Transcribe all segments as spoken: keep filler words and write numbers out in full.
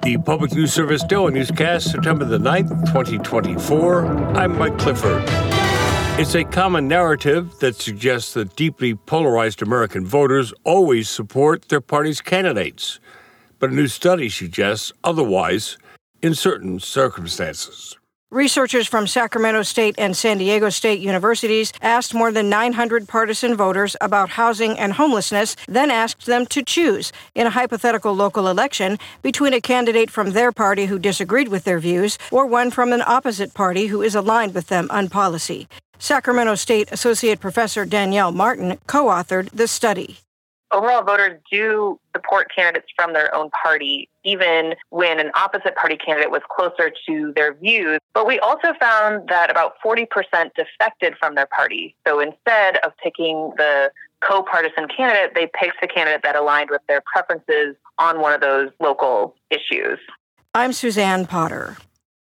The Public News Service Daily Newscast, September the ninth, twenty twenty-four. I'm Mike Clifford. It's a common narrative that suggests that deeply polarized American voters always support their party's candidates. But a new study suggests otherwise in certain circumstances. Researchers from Sacramento State and San Diego State universities asked more than nine hundred partisan voters about housing and homelessness, then asked them to choose in a hypothetical local election between a candidate from their party who disagreed with their views or one from an opposite party who is aligned with them on policy. Sacramento State Associate Professor Danielle Martin co-authored the study. Overall, voters do support candidates from their own party, even when an opposite party candidate was closer to their views. But we also found that about forty percent defected from their party. So instead of picking the co-partisan candidate, they picked the candidate that aligned with their preferences on one of those local issues. I'm Suzanne Potter.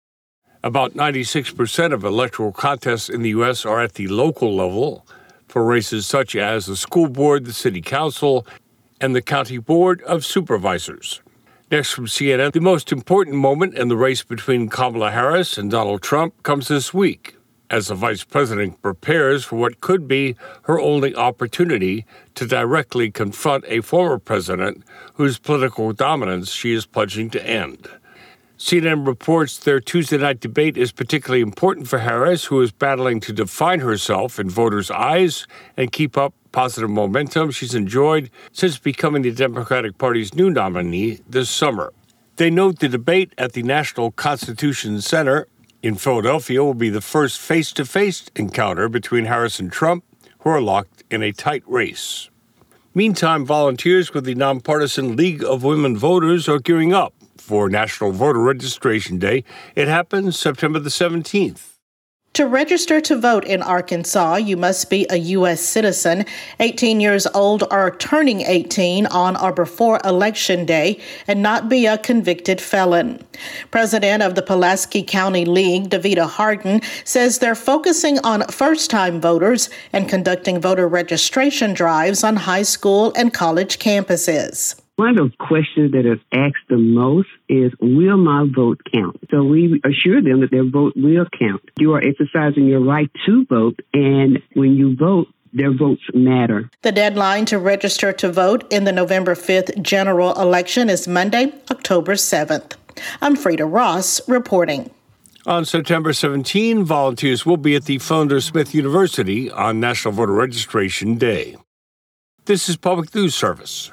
About ninety-six percent of electoral contests in the U S are at the local level, for races such as the school board, the city council, and the county board of supervisors. Next from C N N, the most important moment in the race between Kamala Harris and Donald Trump comes this week, as the vice president prepares for what could be her only opportunity to directly confront a former president whose political dominance she is pledging to end. C N N reports their Tuesday night debate is particularly important for Harris, who is battling to define herself in voters' eyes and keep up positive momentum she's enjoyed since becoming the Democratic Party's new nominee this summer. They note the debate at the National Constitution Center in Philadelphia will be the first face-to-face encounter between Harris and Trump, who are locked in a tight race. Meantime, volunteers with the nonpartisan League of Women Voters are gearing up for National Voter Registration Day. It happens September the seventeenth. To register to vote in Arkansas, you must be a U S citizen, eighteen years old or turning eighteen on or before Election Day, and not be a convicted felon. President of the Pulaski County League, Davita Harden, says they're focusing on first-time voters and conducting voter registration drives on high school and college campuses. One of the questions that is asked the most is, will my vote count? So we assure them that their vote will count. You are exercising your right to vote, and when you vote, their votes matter. The deadline to register to vote in the November fifth general election is Monday, October seventh. I'm Frida Ross reporting. On September seventeenth, volunteers will be at the Flinders Smith University on National Voter Registration Day. This is Public News Service.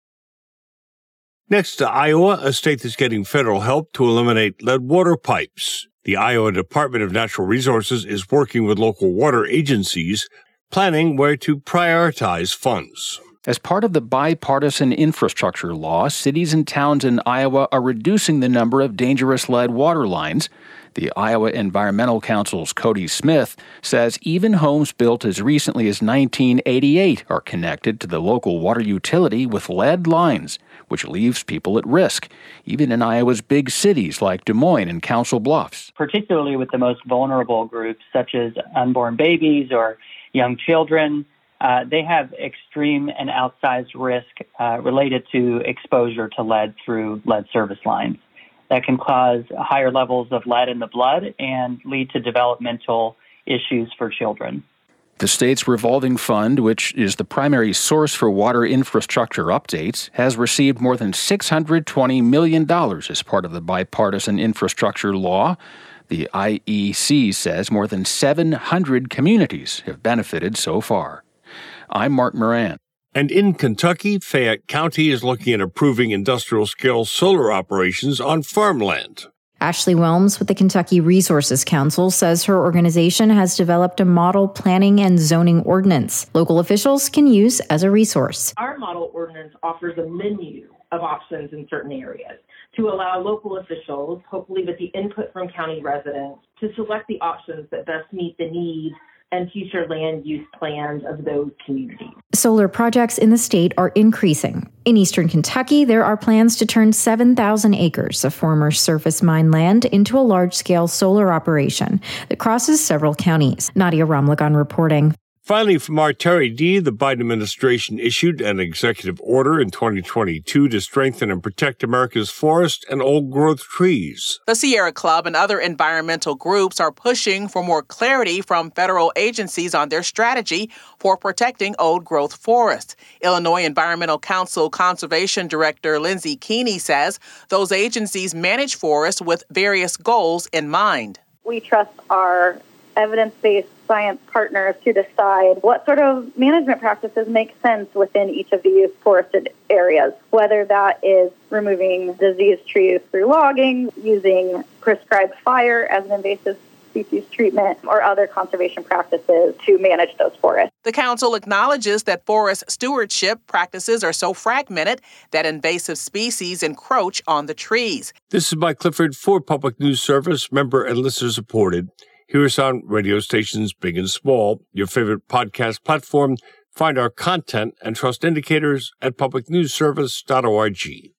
Next to Iowa, a state that's getting federal help to eliminate lead water pipes. The Iowa Department of Natural Resources is working with local water agencies, planning where to prioritize funds. As part of the bipartisan infrastructure law, cities and towns in Iowa are reducing the number of dangerous lead water lines. The Iowa Environmental Council's Cody Smith says even homes built as recently as nineteen eighty-eight are connected to the local water utility with lead lines, which leaves people at risk, even in Iowa's big cities like Des Moines and Council Bluffs. Particularly with the most vulnerable groups, such as unborn babies or young children, uh, they have extreme and outsized risk uh, related to exposure to lead through lead service lines. That can cause higher levels of lead in the blood and lead to developmental issues for children. The state's revolving fund, which is the primary source for water infrastructure updates, has received more than six hundred twenty million dollars as part of the bipartisan infrastructure law. The I E C says more than seven hundred communities have benefited so far. I'm Mark Moran. And in Kentucky, Fayette County is looking at approving industrial-scale solar operations on farmland. Ashley Wilms with the Kentucky Resources Council says her organization has developed a model planning and zoning ordinance local officials can use as a resource. Our model ordinance offers a menu of options in certain areas to allow local officials, hopefully with the input from county residents, to select the options that best meet the needs and future land use plans of those communities. Solar projects in the state are increasing. In eastern Kentucky, there are plans to turn seven thousand acres of former surface mine land into a large-scale solar operation that crosses several counties. Nadia Ramlagan reporting. Finally, from our Terry D., the Biden administration issued an executive order in twenty twenty-two to strengthen and protect America's forest and old-growth trees. The Sierra Club and other environmental groups are pushing for more clarity from federal agencies on their strategy for protecting old-growth forests. Illinois Environmental Council Conservation Director Lindsay Keeney says those agencies manage forests with various goals in mind. We trust our evidence-based science partners to decide what sort of management practices make sense within each of these forested areas, whether that is removing diseased trees through logging, using prescribed fire as an invasive species treatment, or other conservation practices to manage those forests. The council acknowledges that forest stewardship practices are so fragmented that invasive species encroach on the trees. This is Mike Clifford for Public News Service, member and listener supported. Hear us on radio stations big and small, your favorite podcast platform. Find our content and trust indicators at public news service dot org.